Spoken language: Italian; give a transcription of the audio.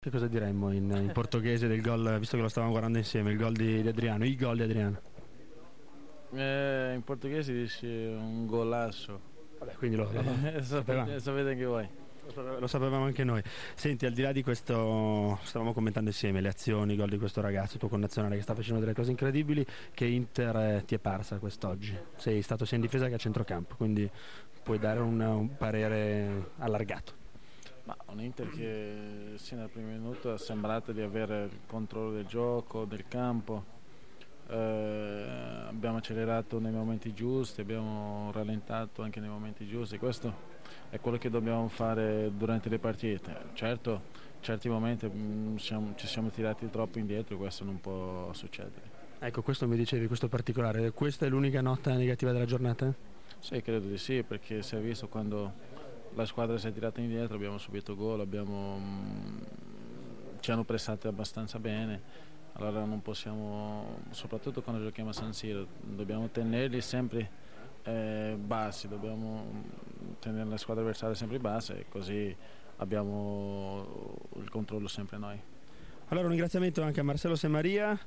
Che cosa diremmo in portoghese del gol, visto che lo stavamo guardando insieme, il gol di Adriano, i gol di Adriano? In portoghese dice un golasso. Vabbè, quindi lo sapevamo. Sapete anche voi. Lo sapevamo anche noi. Senti, al di là di questo, stavamo commentando insieme le azioni, i gol di questo ragazzo, tuo connazionale che sta facendo delle cose incredibili. Che Inter ti è parsa quest'oggi? Sei stato sia in difesa che a centrocampo, quindi puoi dare un parere allargato. Ma un Inter che sin dal primo minuto ha sembrato di avere il controllo del gioco, del campo. Abbiamo accelerato nei momenti giusti, abbiamo rallentato anche nei momenti giusti. Questo è quello che dobbiamo fare durante le partite. Certo, in certi momenti ci siamo tirati troppo indietro e questo non può succedere. Ecco, questo mi dicevi, questo particolare. Questa è l'unica nota negativa della giornata? Sì, credo di sì, perché si è visto quando la squadra si è tirata indietro, abbiamo subito gol, ci hanno pressato abbastanza bene. Allora non possiamo, soprattutto quando giochiamo a San Siro, dobbiamo tenerli sempre bassi, dobbiamo tenere la squadra avversaria sempre bassa e così abbiamo il controllo sempre noi. Allora un ringraziamento anche a Marcelo Semaria.